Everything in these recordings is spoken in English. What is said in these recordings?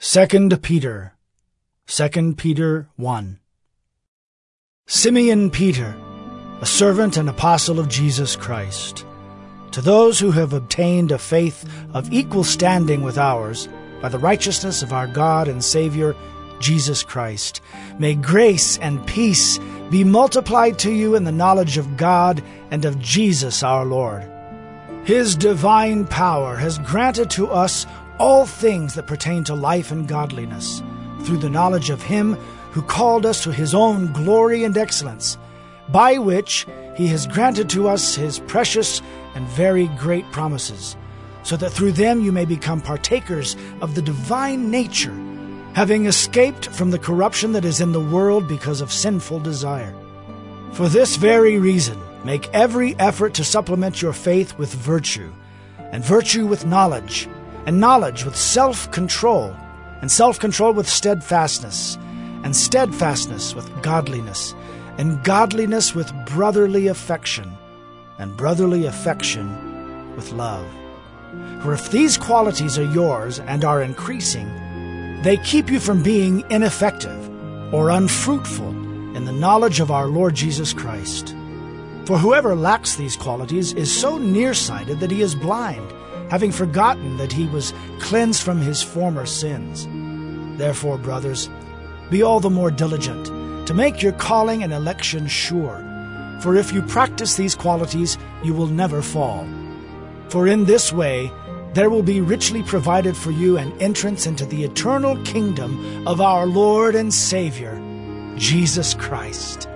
2 Peter 1. Simeon Peter, a servant and apostle of Jesus Christ, to those who have obtained a faith of equal standing with ours, by the righteousness of our God and Savior, Jesus Christ, may grace and peace be multiplied to you in the knowledge of God and of Jesus our Lord. His divine power has granted to us all things that pertain to life and godliness, through the knowledge of Him who called us to His own glory and excellence, by which He has granted to us His precious and very great promises, so that through them you may become partakers of the divine nature, having escaped from the corruption that is in the world because of sinful desire. For this very reason, make every effort to supplement your faith with virtue, and virtue with knowledge, and knowledge with self-control, and self-control with steadfastness, and steadfastness with godliness, and godliness with brotherly affection, and brotherly affection with love. For if these qualities are yours and are increasing, they keep you from being ineffective or unfruitful in the knowledge of our Lord Jesus Christ. For whoever lacks these qualities is so nearsighted that he is blind, having forgotten that he was cleansed from his former sins. Therefore, brothers, be all the more diligent to make your calling and election sure. For if you practice these qualities, you will never fall. For in this way there will be richly provided for you an entrance into the eternal kingdom of our Lord and Savior, Jesus Christ.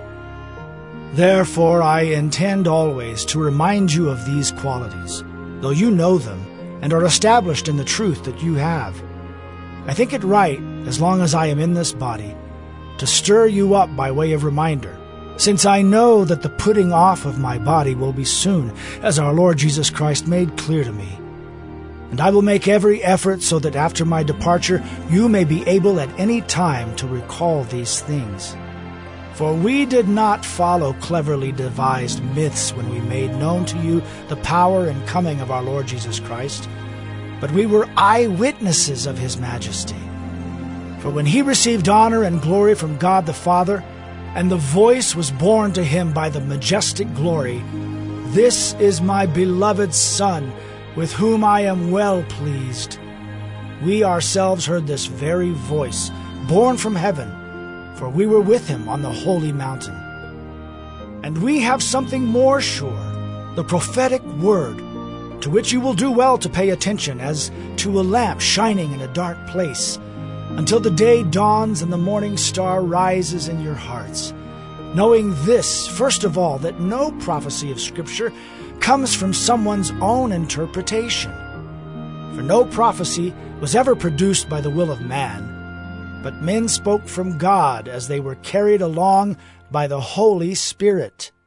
Therefore I intend always to remind you of these qualities, though you know them and are established in the truth that you have. I think it right, as long as I am in this body, to stir you up by way of reminder, since I know that the putting off of my body will be soon, as our Lord Jesus Christ made clear to me. And I will make every effort so that after my departure you may be able at any time to recall these things. For we did not follow cleverly devised myths when we made known to you the power and coming of our Lord Jesus Christ, but we were eyewitnesses of His majesty. For when He received honor and glory from God the Father, and the voice was borne to Him by the majestic glory, "This is my beloved Son, with whom I am well pleased," we ourselves heard this very voice, borne from heaven, for we were with Him on the holy mountain. And we have something more sure, the prophetic word, to which you will do well to pay attention as to a lamp shining in a dark place, until the day dawns and the morning star rises in your hearts, knowing this, first of all, that no prophecy of Scripture comes from someone's own interpretation. For no prophecy was ever produced by the will of man, but men spoke from God as they were carried along by the Holy Spirit.